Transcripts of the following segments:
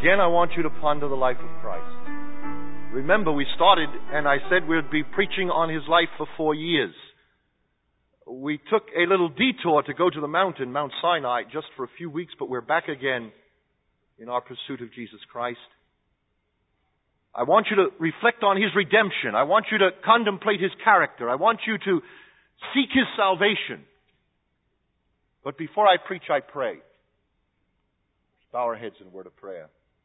again, I want you to ponder the life of Christ. Remember, we started and I said we'd be preaching on His life for 4 years. We took a little detour to go to the mountain, Mount Sinai, just for a few weeks, but we're back again in our pursuit of Jesus Christ. I want you to reflect on His redemption. I want you to contemplate His character. I want you to seek His salvation. But before I preach, I pray. Let's bow our heads in a word of prayer.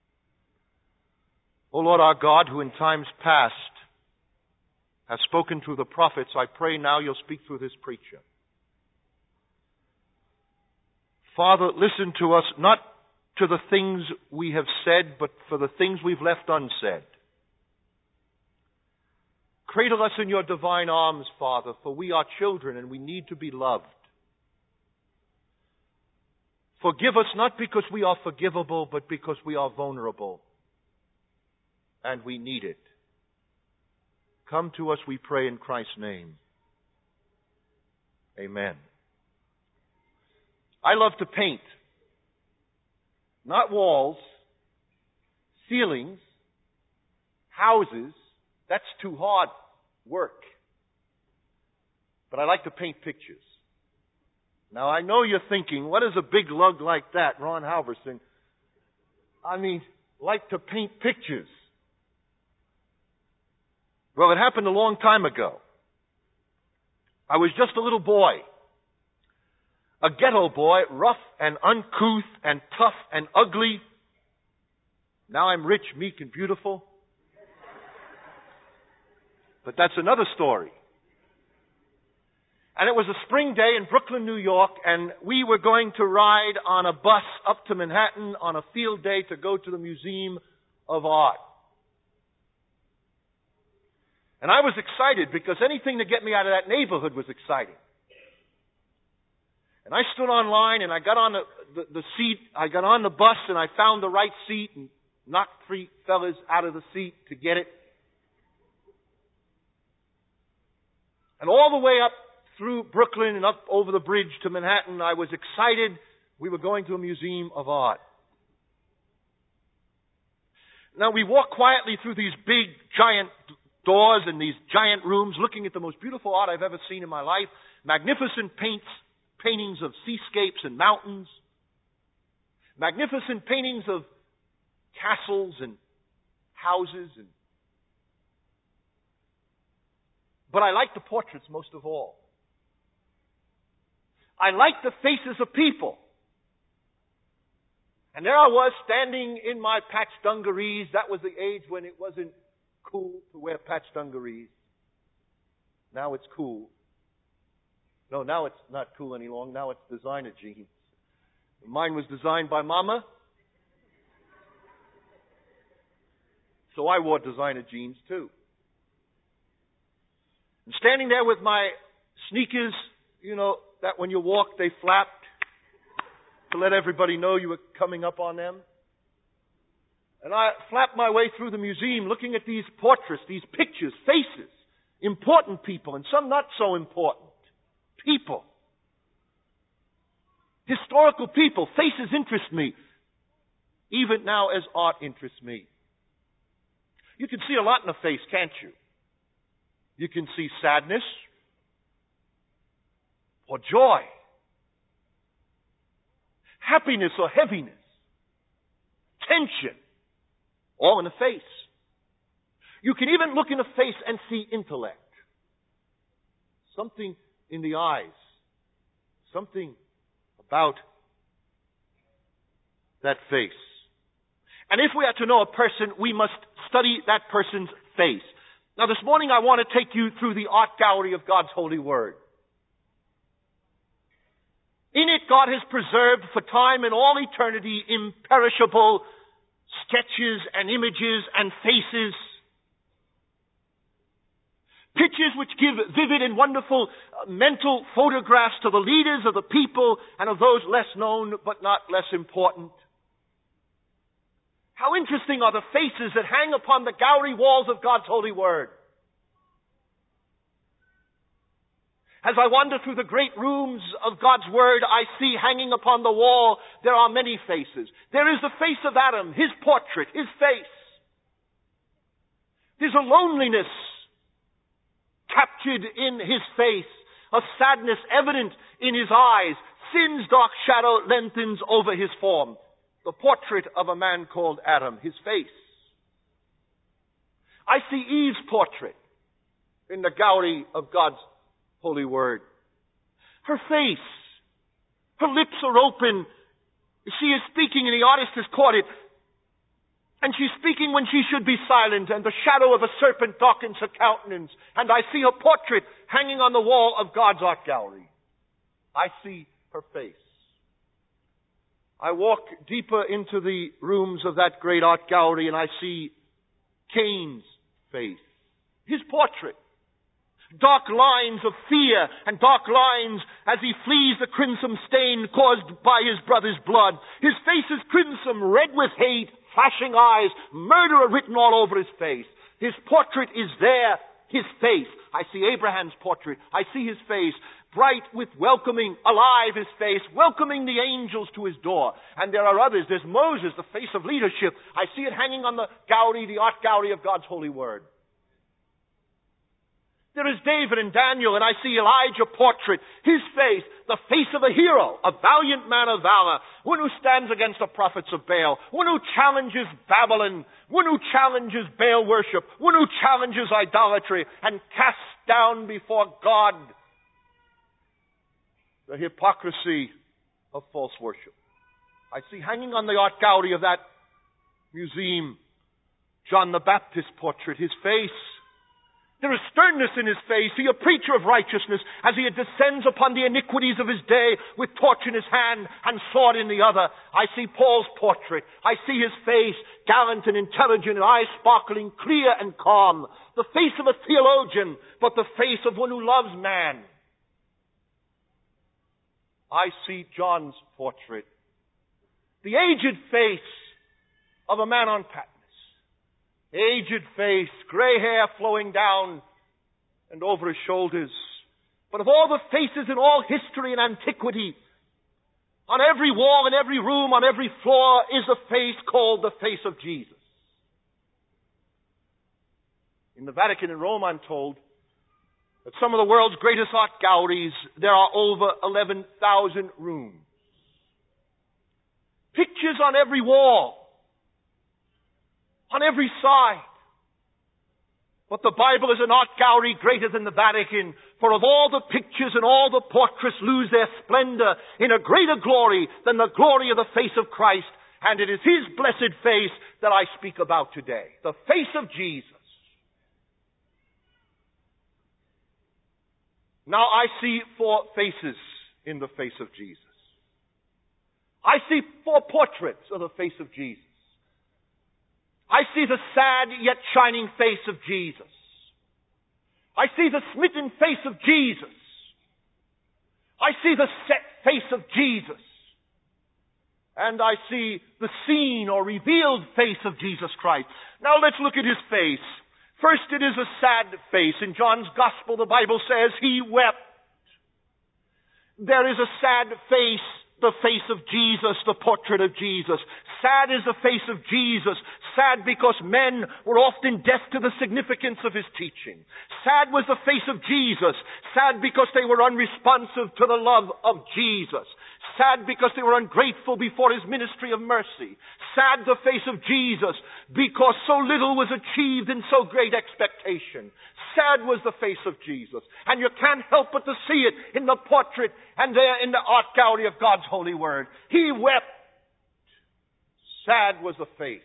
O Lord our God, who in times past has spoken through the prophets, I pray now You'll speak through this preacher. Father, listen to us, not to the things we have said, but for the things we've left unsaid. Cradle us in Your divine arms, Father, for we are children and we need to be loved. Forgive us not because we are forgivable, but because we are vulnerable. And we need it. Come to us, we pray in Christ's name. Amen. I love to paint. Not walls, ceilings, houses. That's too hard work. But I like to paint pictures. Now, I know you're thinking, what is a big lug like that, Ron Halverson? Like to paint pictures. Well, it happened a long time ago. I was just a little boy. A ghetto boy, rough and uncouth and tough and ugly. Now I'm rich, meek, and beautiful. But that's another story. And it was a spring day in Brooklyn, New York, and we were going to ride on a bus up to Manhattan on a field day to go to the Museum of Art. And I was excited because anything to get me out of that neighborhood was exciting. And I stood on line and I got on the seat. I got on the bus and I found the right seat and knocked 3 fellas out of the seat to get it. And all the way up through Brooklyn and up over the bridge to Manhattan, I was excited. We were going to a museum of art. Now we walked quietly through these big, giant doors and these giant rooms, looking at the most beautiful art I've ever seen in my life. Magnificent paintings of seascapes and mountains. Magnificent paintings of castles and houses. But I like the portraits most of all. I like the faces of people. And there I was, standing in my patched dungarees. That was the age when it wasn't cool to wear patched dungarees. Now it's cool. No, now it's not cool any longer. Now it's designer jeans. Mine was designed by Mama. So I wore designer jeans too. And standing there with my sneakers, that when you walk they flapped to let everybody know you were coming up on them. And I flapped my way through the museum looking at these portraits, these pictures, faces, important people and some not so important. People. Historical people. Faces interest me. Even now as art interests me. You can see a lot in a face, can't you? You can see sadness or joy. Happiness or heaviness. Tension. All in the face. You can even look in the face and see intellect. Something in the eyes. Something about that face. And if we are to know a person, we must study that person's face. Now this morning I want to take you through the art gallery of God's holy word. In it God has preserved for time and all eternity imperishable sketches and images and faces. Pictures which give vivid and wonderful mental photographs to the leaders of the people and of those less known but not less important. How interesting are the faces that hang upon the gallery walls of God's holy word. As I wander through the great rooms of God's Word, I see hanging upon the wall, there are many faces. There is the face of Adam, his portrait, his face. There's a loneliness captured in his face, a sadness evident in his eyes. Sin's dark shadow lengthens over his form. The portrait of a man called Adam, his face. I see Eve's portrait in the gallery of God's holy Word. Her face, her lips are open. She is speaking and the artist has caught it. And she's speaking when she should be silent, and the shadow of a serpent darkens her countenance. And I see her portrait hanging on the wall of God's art gallery. I see her face. I walk deeper into the rooms of that great art gallery and I see Cain's face, his portrait. Dark lines of fear and dark lines as he flees the crimson stain caused by his brother's blood. His face is crimson, red with hate, flashing eyes, murder written all over his face. His portrait is there, his face. I see Abraham's portrait. I see his face, bright with welcoming, alive his face, welcoming the angels to his door. And there are others. There's Moses, the face of leadership. I see it hanging on the gallery, the art gallery of God's holy Word. There is David and Daniel, and I see Elijah portrait, his face, the face of a hero, a valiant man of valor, one who stands against the prophets of Baal, one who challenges Babylon, one who challenges Baal worship, one who challenges idolatry, and casts down before God the hypocrisy of false worship. I see hanging on the art gallery of that museum, John the Baptist portrait, his face. There is sternness in his face. He, a preacher of righteousness, as he descends upon the iniquities of his day with torch in his hand and sword in the other. I see Paul's portrait. I see his face, gallant and intelligent, and eyes sparkling, clear and calm. The face of a theologian, but the face of one who loves man. I see John's portrait. The aged face of a man on patents. Aged face, gray hair flowing down and over his shoulders. But of all the faces in all history and antiquity, on every wall, in every room, on every floor is a face called the face of Jesus. In the Vatican in Rome, I'm told, at some of the world's greatest art galleries, there are over 11,000 rooms. Pictures on every wall, on every side. But the Bible is an art gallery greater than the Vatican, for of all the pictures and all the portraits lose their splendor in a greater glory than the glory of the face of Christ, and it is His blessed face that I speak about today. The face of Jesus. Now I see four faces in the face of Jesus. I see four portraits of the face of Jesus. I see the sad yet shining face of Jesus. I see the smitten face of Jesus. I see the set face of Jesus. And I see the seen or revealed face of Jesus Christ. Now let's look at His face. First, it is a sad face. In John's Gospel, the Bible says He wept. There is a sad face, the face of Jesus, the portrait of Jesus. Sad is the face of Jesus. Sad because men were often deaf to the significance of His teaching. Sad was the face of Jesus. Sad because they were unresponsive to the love of Jesus. Sad because they were ungrateful before His ministry of mercy. Sad the face of Jesus because so little was achieved in so great expectation. Sad was the face of Jesus. And you can't help but to see it in the portrait and there in the art gallery of God's holy Word. He wept. Sad was the face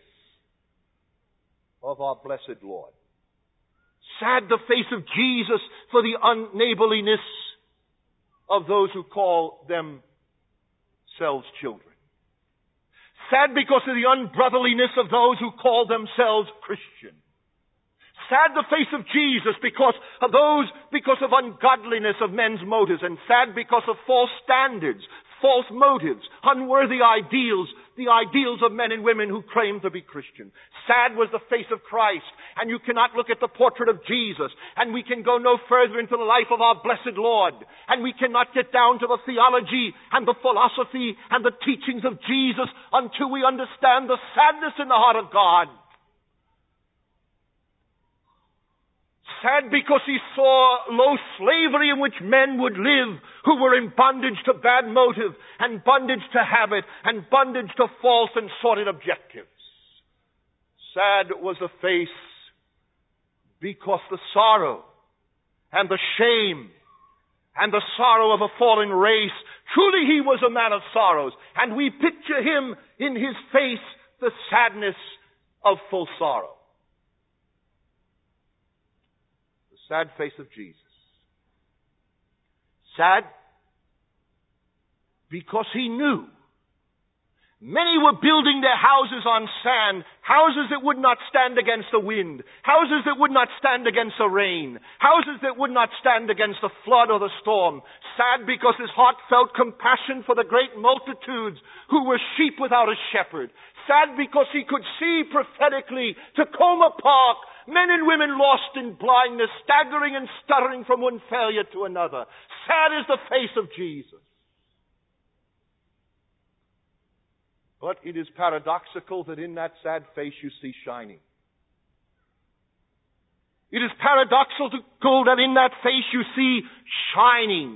of our blessed Lord. Sad the face of Jesus for the unneighborliness of those who call themselves children. Sad because of the unbrotherliness of those who call themselves Christian. Sad the face of Jesus because of ungodliness of men's motives, and sad because of false standards, false motives, unworthy ideals, the ideals of men and women who claim to be Christian. Sad was the face of Christ, and you cannot look at the portrait of Jesus, and we can go no further into the life of our blessed Lord, and we cannot get down to the theology and the philosophy and the teachings of Jesus until we understand the sadness in the heart of God. Sad because he saw low slavery in which men would live who were in bondage to bad motive and bondage to habit and bondage to false and sordid objectives. Sad was the face because the sorrow and the shame and the sorrow of a fallen race, truly he was a man of sorrows, and we picture him in his face the sadness of full sorrow. Sad face of Jesus. Sad because he knew many were building their houses on sand, houses that would not stand against the wind, houses that would not stand against the rain, houses that would not stand against the flood or the storm. Sad because his heart felt compassion for the great multitudes who were sheep without a shepherd. Sad because he could see prophetically Tacoma Park, men and women lost in blindness, staggering and stuttering from one failure to another. Sad is the face of Jesus. But it is paradoxical that in that sad face you see shining. It is paradoxical that in that face you see shining.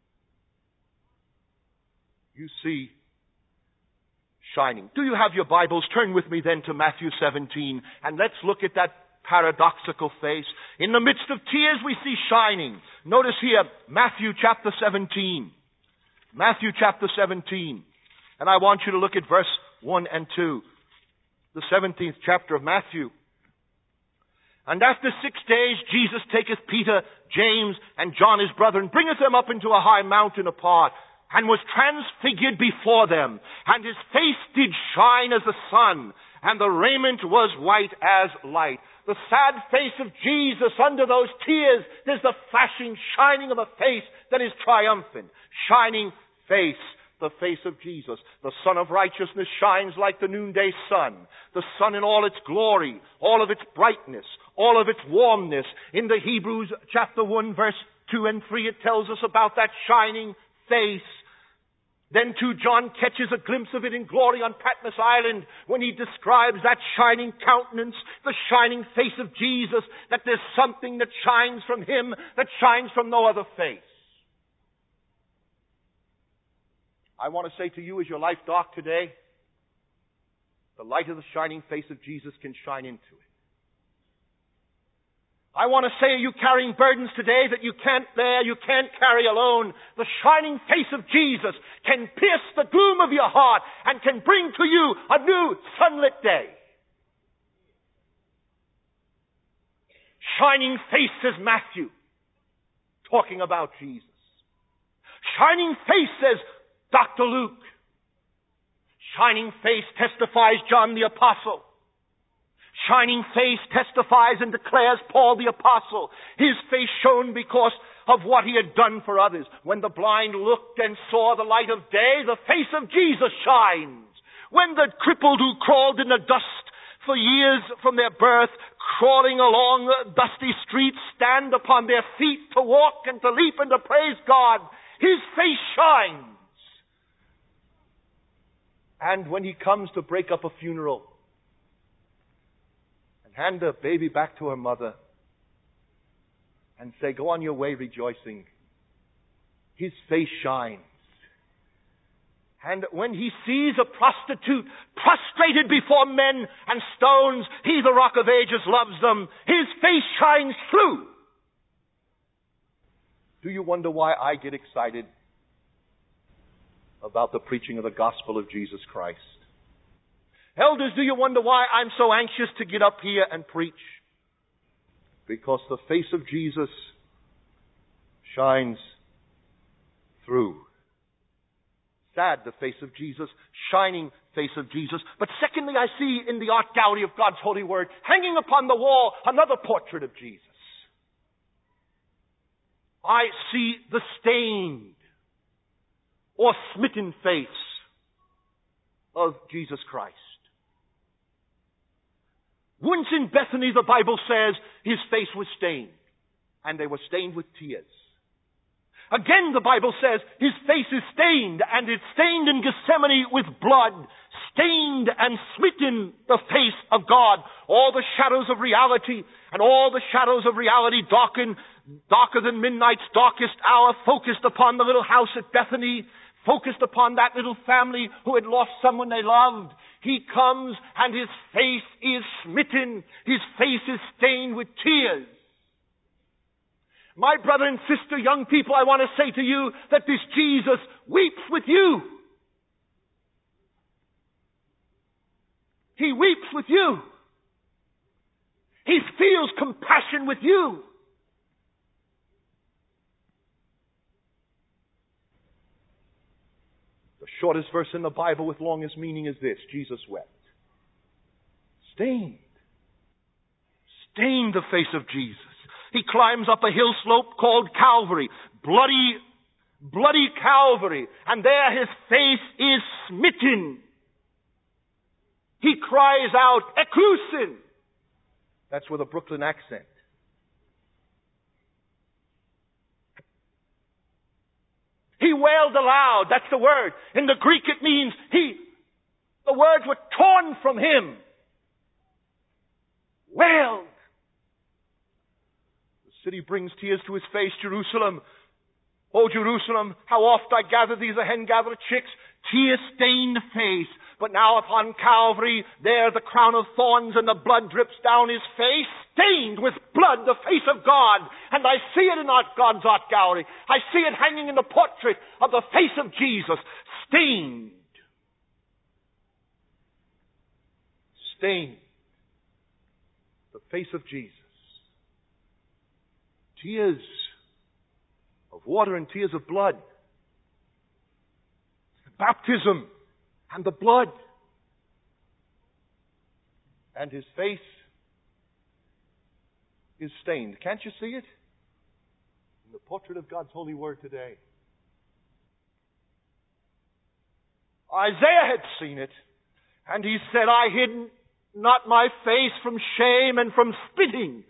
You see shining. Do you have your Bibles? Turn with me then to Matthew 17, and let's look at that paradoxical face. In the midst of tears we see shining. Notice here, Matthew chapter 17. Matthew chapter 17. And I want you to look at verse 1 and 2. The 17th chapter of Matthew. And after 6 days Jesus taketh Peter, James, and John his brother, and bringeth them up into a high mountain apart, and was transfigured before them. And his face did shine as the sun, and the raiment was white as light. The sad face of Jesus under those tears, there's the flashing, shining of a face that is triumphant. Shining face, the face of Jesus. The Sun of Righteousness shines like the noonday sun. The sun in all its glory, all of its brightness, all of its warmness. In the Hebrews chapter 1 verse 2 and 3 it tells us about that shining face. Then too John catches a glimpse of it in glory on Patmos Island when he describes that shining countenance, the shining face of Jesus, that there's something that shines from him that shines from no other face. I want to say to you, is your life dark today? The light of the shining face of Jesus can shine into it. I want to say, are you carrying burdens today that you can't bear, you can't carry alone? The shining face of Jesus can pierce the gloom of your heart and can bring to you a new sunlit day. Shining face says Matthew, talking about Jesus. Shining face says Dr. Luke. Shining face testifies John the Apostle. Shining face testifies and declares Paul the Apostle. His face shone because of what he had done for others. When the blind looked and saw the light of day, the face of Jesus shines. When the crippled who crawled in the dust for years from their birth, crawling along dusty streets, stand upon their feet to walk and to leap and to praise God, his face shines. And when he comes to break up a funeral and hand a baby back to her mother and say, go on your way rejoicing, his face shines. And when he sees a prostitute prostrated before men and stones, he, the Rock of Ages, loves them, his face shines through. Do you wonder why I get excited about the preaching of the gospel of Jesus Christ? Elders, do you wonder why I'm so anxious to get up here and preach? Because the face of Jesus shines through. Sad, the face of Jesus, shining face of Jesus. But secondly, I see in the art gallery of God's holy word, hanging upon the wall, another portrait of Jesus. I see the stained or smitten face of Jesus Christ. Once in Bethany, the Bible says, his face was stained, and they were stained with tears. Again, the Bible says, his face is stained, and it's stained in Gethsemane with blood, stained and smitten the face of God. All the shadows of reality, and all the shadows of reality darker than midnight's darkest hour, focused upon the little house at Bethany, focused upon that little family who had lost someone they loved. He comes, and his face is smitten. His face is stained with tears. My brother and sister, young people, I want to say to you that this Jesus weeps with you. He weeps with you. He feels compassion with you. The shortest verse in the Bible with longest meaning is this: Jesus wept. Stained the face of Jesus. He climbs up a hill slope called Calvary. Bloody Calvary. And there his face is smitten. He cries out, "Eklusin." That's with a Brooklyn accent. He wailed aloud. That's the word. In the Greek it means the words were torn from him. Wailed. City brings tears to his face. Jerusalem, oh Jerusalem, how oft I gather thee as a hen gathereth chicks, tear-stained face. But now upon Calvary, there the crown of thorns, and the blood drips down his face, stained with blood, the face of God. And I see it in God's art gallery. I see it hanging in the portrait of the face of Jesus, stained. Stained. The face of Jesus. Tears of water and tears of blood. Baptism and the blood. And his face is stained. Can't you see it? In the portrait of God's holy word today. Isaiah had seen it, and he said, "I hid not my face from shame and from spitting."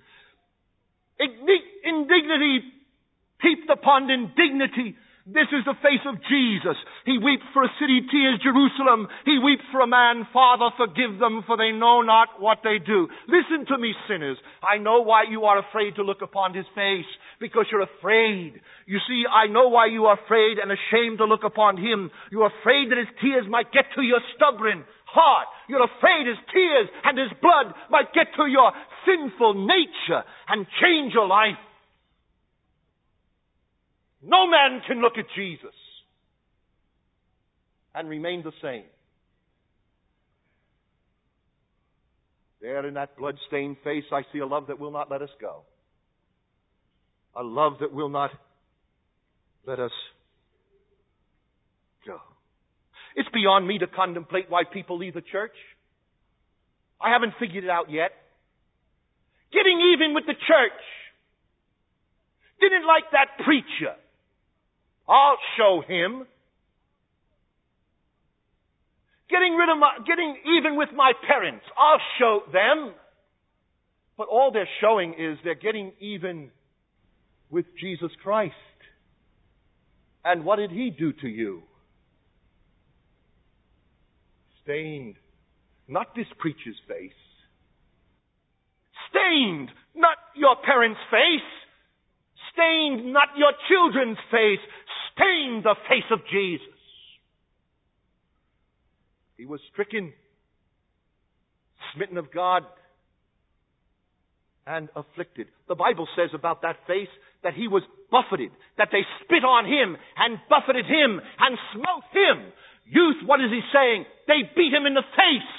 Indignity peeped upon indignity. This is the face of Jesus. He weeps for a city, tears Jerusalem. He weeps for a man. "Father, forgive them, for they know not what they do." Listen to me, sinners. I know why you are afraid to look upon his face. Because you're afraid. You see, I know why you are afraid and ashamed to look upon him. You're afraid that his tears might get to your stubborn heart. You're afraid his tears and his blood might get to your sinful nature and change your life. No man can look at Jesus and remain the same. There in that blood-stained face, I see a love that will not let us go. A love that will not let us go. It's beyond me to contemplate why people leave the church. I haven't figured it out yet. Getting even with the church. Didn't like that preacher. I'll show him. Getting even with my parents. I'll show them. But all they're showing is they're getting even with Jesus Christ. And what did he do to you? Stained. Not this preacher's face. Stained. Not your parents' face. Stained. Not your children's face. Stained the face of Jesus. He was stricken, smitten of God, and afflicted. The Bible says about that face that he was buffeted, that they spit on him and buffeted him and smote him. Youth, what is he saying? They beat him in the face.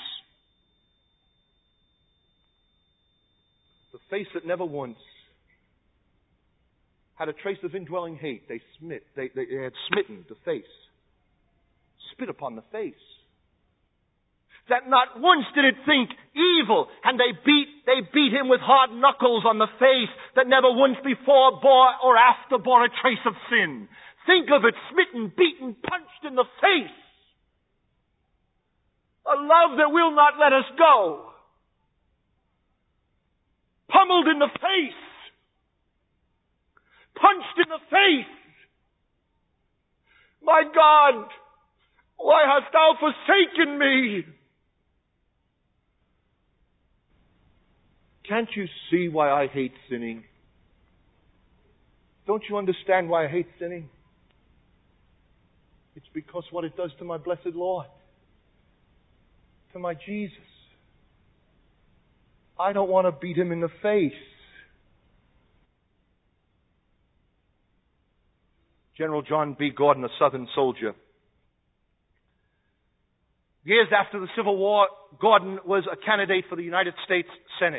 The face that never once had a trace of indwelling hate. They had smitten the face. Spit upon the face. That not once did it think evil, and they beat him with hard knuckles on the face that never once before bore or after bore a trace of sin. Think of it, smitten, beaten, punched in the face. A love that will not let us go. Pummeled in the face. Punched in the face. My God, why hast thou forsaken me? Can't you see why I hate sinning? Don't you understand why I hate sinning? It's because what it does to my blessed Lord, to my Jesus. I don't want to beat him in the face. General John B. Gordon, a Southern soldier. Years after the Civil War, Gordon was a candidate for the United States Senate.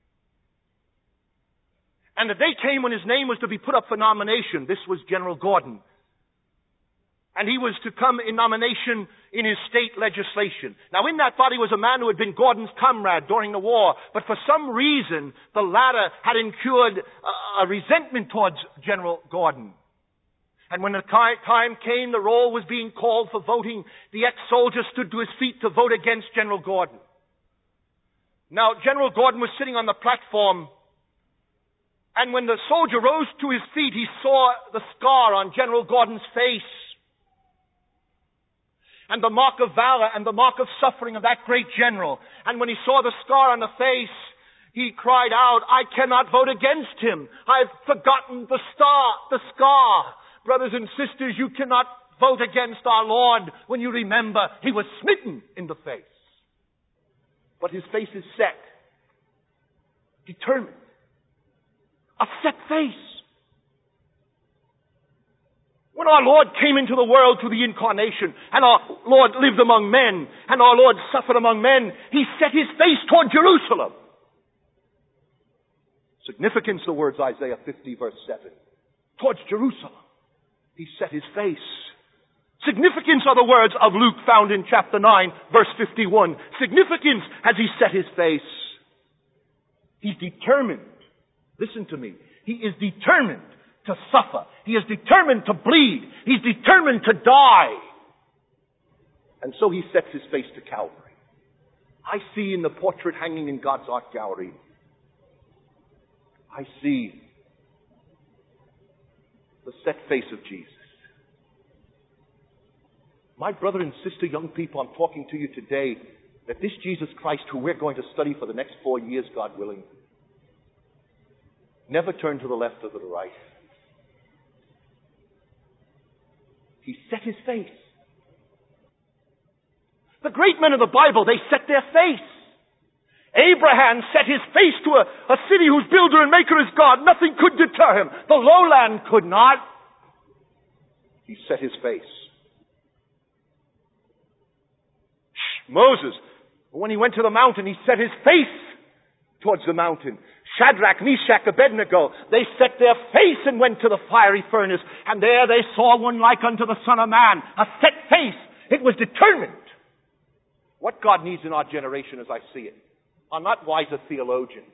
And the day came when his name was to be put up for nomination. This was General Gordon. And he was to come in nomination in his state legislation. Now in that body was a man who had been Gordon's comrade during the war, but for some reason the latter had incurred a resentment towards General Gordon. And when the time came, the roll was being called for voting, the ex-soldier stood to his feet to vote against General Gordon. Now General Gordon was sitting on the platform, and when the soldier rose to his feet, he saw the scar on General Gordon's face, and the mark of valor and the mark of suffering of that great general. And when he saw the scar on the face, he cried out, I cannot vote against him. I've forgotten the scar. Brothers and sisters, you cannot vote against our Lord when you remember he was smitten in the face. But his face is set. Determined. A set face. When our Lord came into the world through the incarnation, and our Lord lived among men, and our Lord suffered among men, he set his face toward Jerusalem. Significance, the words Isaiah 50 verse 7. Towards Jerusalem. He set his face. Significance are the words of Luke found in chapter 9 verse 51. Significance has he set his face. He's determined. Listen to me. He is determined to suffer. He is determined to bleed. He's determined to die. And so he sets his face to Calvary. I see in the portrait hanging in God's art gallery, I see the set face of Jesus. My brother and sister, young people, I'm talking to you today that this Jesus Christ, who we're going to study for the next 4 years, God willing, never turned to the left or to the right. He set his face. The great men of the Bible, they set their face. Abraham set his face to a city whose builder and maker is God. Nothing could deter him. The lowland could not. He set his face. Moses, when he went to the mountain, he set his face towards the mountain. Shadrach, Meshach, Abednego, they set their face and went to the fiery furnace. And there they saw one like unto the Son of Man. A set face. It was determined. What God needs in our generation, as I see it, are not wiser theologians.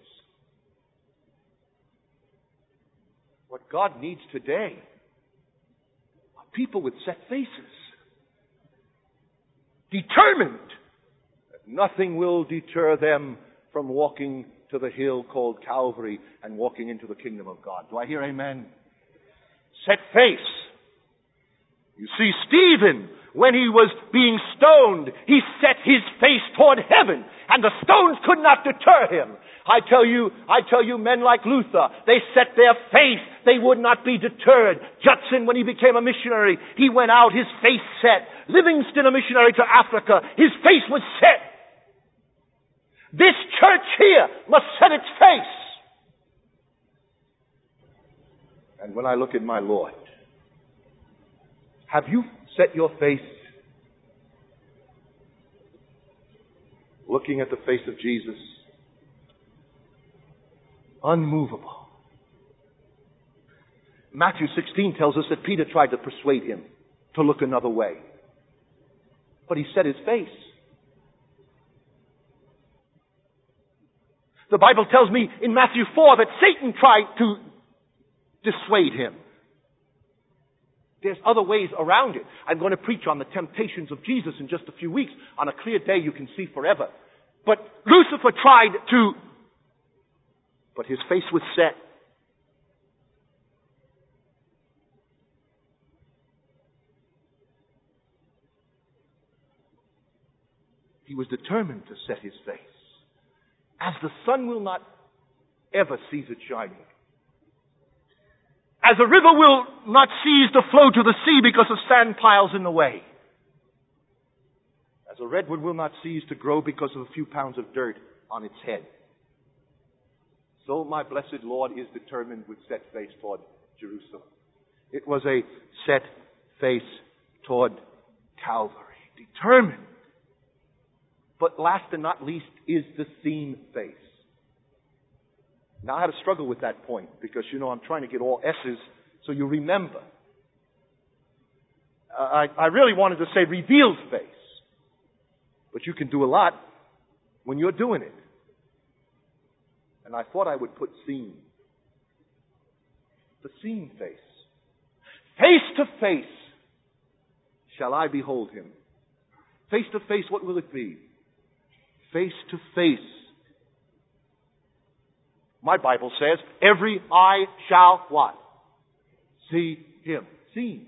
What God needs today are people with set faces. Determined that nothing will deter them from walking to the hill called Calvary and walking into the kingdom of God. Do I hear amen? Set face. You see, Stephen, when he was being stoned, he set his face toward heaven, and the stones could not deter him. I tell you, men like Luther, they set their face. They would not be deterred. Judson, when he became a missionary, he went out, his face set. Livingston, a missionary to Africa, his face was set. This church here must set its face. And when I look at my Lord, have you set your face looking at the face of Jesus? Unmovable. Matthew 16 tells us that Peter tried to persuade him to look another way. But he set his face. The Bible tells me in Matthew 4 that Satan tried to dissuade him. There's other ways around it. I'm going to preach on the temptations of Jesus in just a few weeks. On a clear day you can see forever. But Lucifer tried to, but his face was set. He was determined to set his face. As the sun will not ever cease its shining. As a river will not cease to flow to the sea because of sand piles in the way. As a redwood will not cease to grow because of a few pounds of dirt on its head. So my blessed Lord is determined with set face toward Jerusalem. It was a set face toward Calvary. Determined. But last and not least is the seen face. Now I had to struggle with that point because, I'm trying to get all S's so you remember. I really wanted to say revealed face. But you can do a lot when you're doing it. And I thought I would put seen. The seen face. Face to face shall I behold him. Face to face, what will it be? Face to face. My Bible says, every eye shall what? See him. Seen.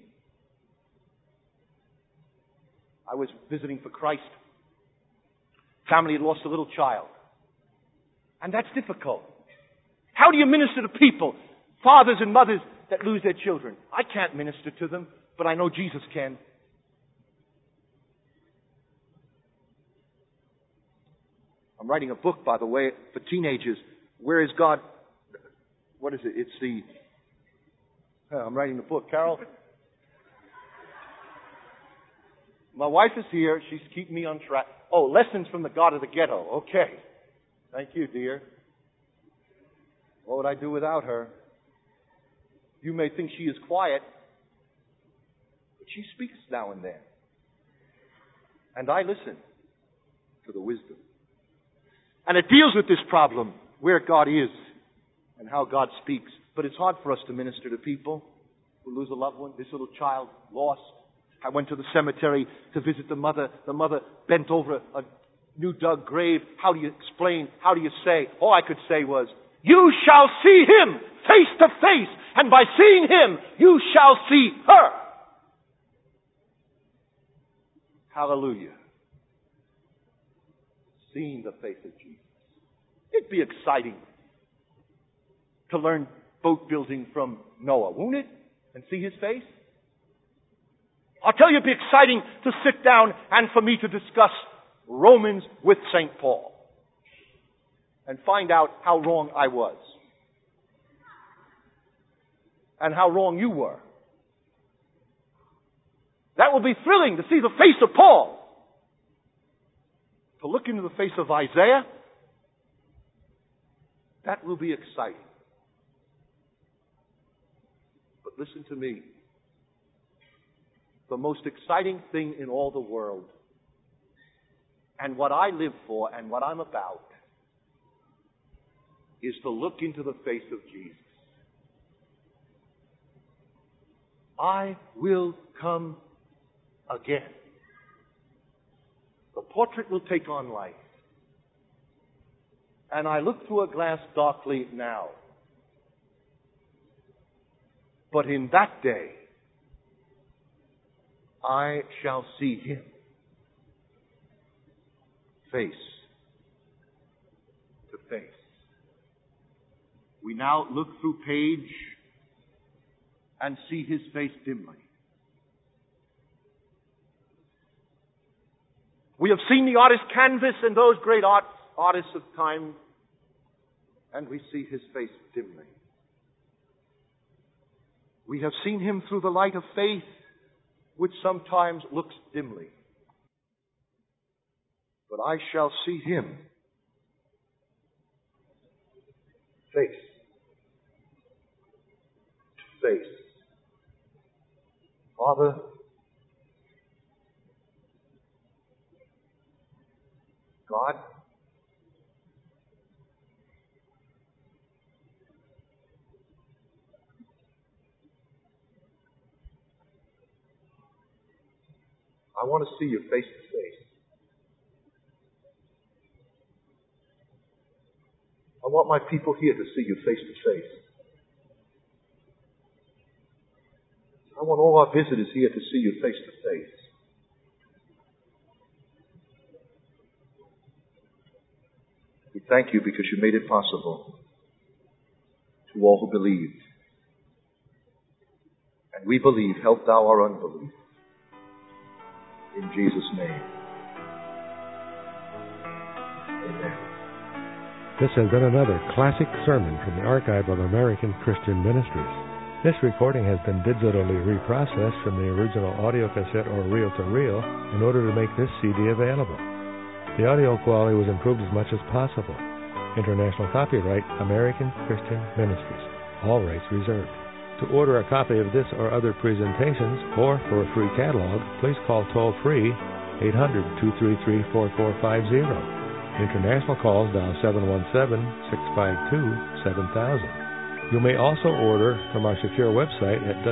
I was visiting for Christ. Family had lost a little child. And that's difficult. How do you minister to people, fathers and mothers that lose their children? I can't minister to them, but I know Jesus can. I'm writing a book, by the way, for teenagers. Where is God? What is it? It's I'm writing the book. Carol? My wife is here. She's keeping me on track. Oh, Lessons from the God of the Ghetto. Okay. Thank you, dear. What would I do without her? You may think she is quiet, but she speaks now and then. And I listen to the wisdom. And it deals with this problem, where God is and how God speaks. But it's hard for us to minister to people who lose a loved one. This little child lost. I went to the cemetery to visit the mother. The mother bent over a new dug grave. How do you explain? How do you say? All I could say was, you shall see him face to face. And by seeing him, you shall see her. Hallelujah. Seeing the face of Jesus. It'd be exciting to learn boat building from Noah, won't it? And see his face? I'll tell you, it'd be exciting to sit down and for me to discuss Romans with St. Paul and find out how wrong I was and how wrong you were. That will be thrilling to see the face of Paul. To look into the face of Isaiah, that will be exciting. But listen to me. The most exciting thing in all the world, and what I live for and what I'm about, is to look into the face of Jesus. I will come again. The portrait will take on life. And I look through a glass darkly now. But in that day, I shall see him face to face. We now look through page and see his face dimly. We have seen the artist's canvas and those great artists of time, and we see his face dimly. We have seen him through the light of faith, which sometimes looks dimly. But I shall see him face to face. Father, God, I want to see you face to face. I want my people here to see you face to face. I want all our visitors here to see you face to face. We thank you because you made it possible to all who believed. And we believe, help thou our unbelief. In Jesus' name. Amen. This has been another classic sermon from the archive of American Christian Ministries. This recording has been digitally reprocessed from the original audio cassette or reel-to-reel in order to make this CD available. The audio quality was improved as much as possible. International copyright, American Christian Ministries. All rights reserved. To order a copy of this or other presentations, or for a free catalog, please call toll-free 800-233-4450. International calls dial 717-652-7000. You may also order from our secure website at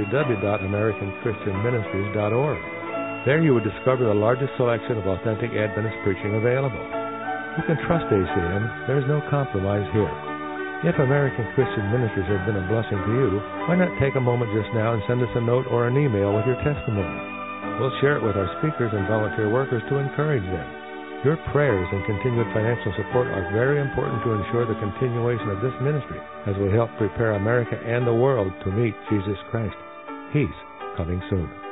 www.americanchristianministries.org. There you will discover the largest selection of authentic Adventist preaching available. You can trust ACM. There is no compromise here. If American Christian Ministries has been a blessing to you, why not take a moment just now and send us a note or an email with your testimony? We'll share it with our speakers and volunteer workers to encourage them. Your prayers and continued financial support are very important to ensure the continuation of this ministry as we help prepare America and the world to meet Jesus Christ. He's coming soon.